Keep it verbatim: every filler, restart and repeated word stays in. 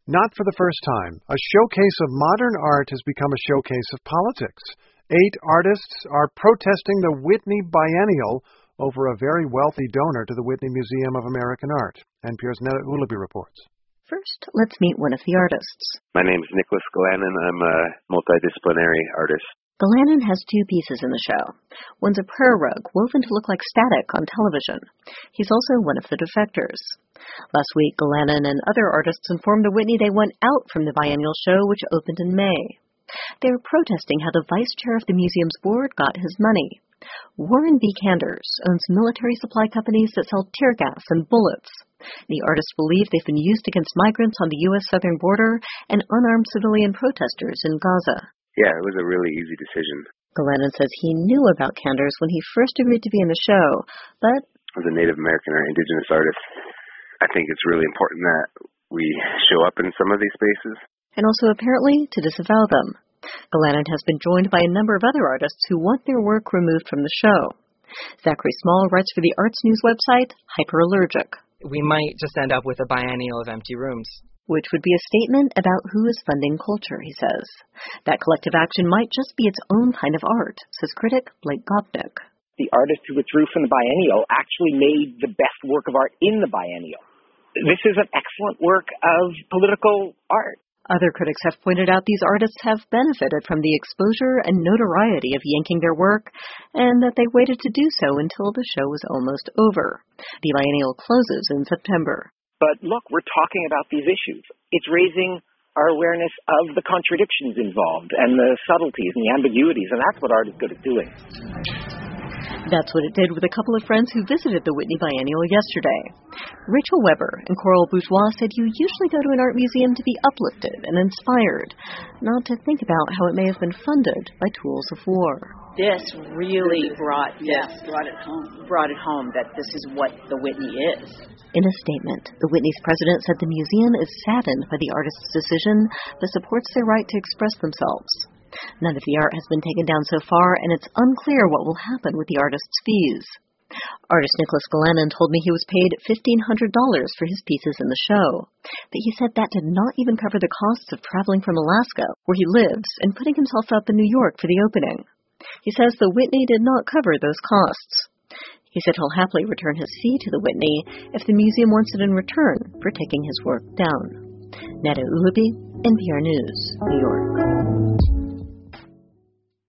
Not for the first time, a showcase of modern art has become a showcase of politics. Eight artists are protesting the Whitney Biennial over a very wealthy donor to the Whitney Museum of American Art. N P R's Netta Ulaby reports. First, let's meet one of the artists. My name is Nicholas Galanin. I'm a multidisciplinary artist. Galanin has two pieces in the show. One's a prayer rug woven to look like static on television. He's also one of the defectors. Last week, Galanin and other artists informed the Whitney they want out from the biennial show, which opened in May. They're protesting how the vice chair of the museum's board got his money. Warren B. Kanders owns military supply companies that sell tear gas and bullets. The artists believe they've been used against migrants on the U S southern border and unarmed civilian protesters in Gaza. Yeah, it was a really easy decision. Galanin says he knew about Kanders when he first agreed to be in the show, but as a Native American or Indigenous artist, I think it's really important that we show up in some of these spaces. And also apparently to disavow them. Galanin has been joined by a number of other artists who want their work removed from the show. Zachary Small writes for the arts news website Hyperallergic. We might just end up with a biennial of empty rooms. Which would be a statement about who is funding culture, he says. That collective action might just be its own kind of art, says critic Blake Gopnik. The artist who withdrew from the biennial actually made the best work of art in the biennial. This is an excellent work of political art. Other critics have pointed out these artists have benefited from the exposure and notoriety of yanking their work, and that they waited to do so until the show was almost over. The biennial closes in September. But look, we're talking about these issues. It's raising our awareness of the contradictions involved and the subtleties and the ambiguities, and that's what art is good at doing. That's what it did with a couple of friends who visited the Whitney Biennial yesterday. Rachel Weber and Coral Bourgeois said you usually go to an art museum to be uplifted and inspired, not to think about how it may have been funded by tools of war. This really brought this, brought it home. Brought it home that this is what the Whitney is. In a statement, the Whitney's president said the museum is saddened by the artists' decision, but supports their right to express themselves. None of the art has been taken down so far, and it's unclear what will happen with the artists' fees. Artist Nicholas Galanin told me he was paid fifteen hundred dollars for his pieces in the show, but he said that did not even cover the costs of traveling from Alaska, where he lives, and putting himself up in New York for the opening. He says the Whitney did not cover those costs. He said he'll happily return his fee to the Whitney if the museum wants it in return for taking his work down. Netta Ulaby, N P R News, New York.